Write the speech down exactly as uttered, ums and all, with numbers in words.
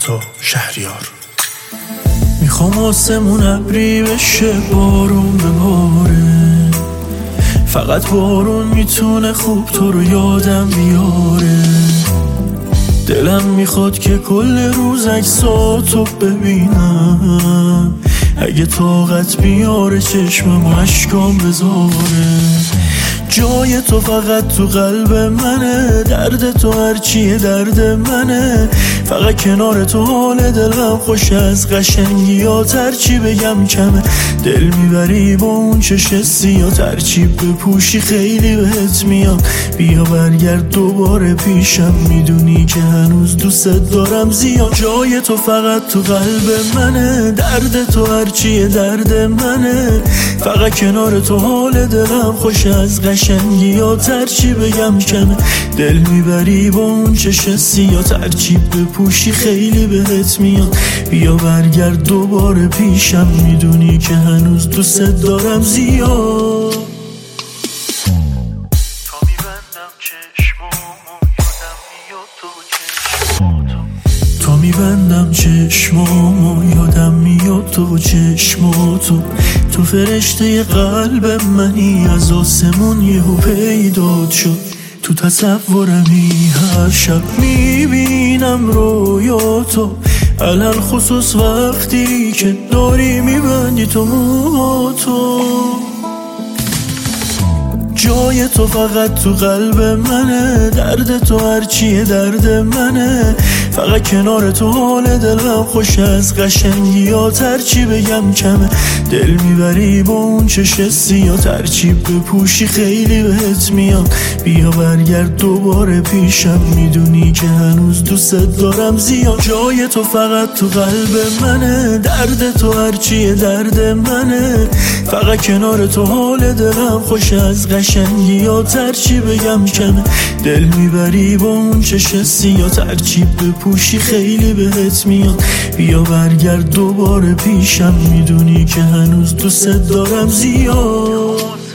تا شهریار. میخوام آسمون ابری بشه، بارون بباره، فقط بارون میتونه خوب تو رو یادم بیاره. دلم میخواد که کل روز عکساتو ببینم، اگه طاقت بیاره چشمم و اشکام بذاره. جای تو فقط تو قلب منه، درد تو هرچیه درد منه، فقط کنار تو حال دلم خوش، از قشنگیات هرچی بگم کمه. دل میبری با اون چش سیاه، هرچی بپوشی خیلی بهت میاد. بیا برگرد دوباره پیشم، میدونی که هنوز دوست دارم زیاد. جای تو فقط تو قلب منه، درد تو هرچیه درد منه، فقط کنار تو حال دلم خوش، از قشنگیات هرچی بگم کمه. دل میبری با اون چش سیاه، هرچی بپوشی خیلی بهت میاد. بیا برگرد دوباره پیشم، میدونی که هنوز دوست دارم زیاد. تا میبندم چشمامو یادم میاد تو چشماتو، تا میبندم چشمامو یادم میاد تو چشماتو. تو فرشته قلب منی، از آسمون یهو پیدات شد. تو تصورمی هر شب میبینم رویاتو، علل خصوص وقتی که داری میبندی تو موهاتو. جای تو فقط تو قلب منه، درد تو هرچیه درد منه، فقط کنار تو حال دلم خوش، از قشنگیات هرچی بگم کمه. دل میبری با اون چش سیاه، هرچی بپوشی خیلی بهت میاد. بیا برگرد دوباره پیشم، میدونی که هنوز دوست دارم زیاد. جای تو فقط تو قلب منه، درد تو هرچیه درد منه، فقط کنار تو حال دلم خوش، از قشنگیات هرچی بگم کمه. دل میبری با اون چش سیاه، هرچی بپوشی خیلی بهت میاد. بیا برگرد دوباره پیشم، میدونی که هنوز دوست دارم زیاد.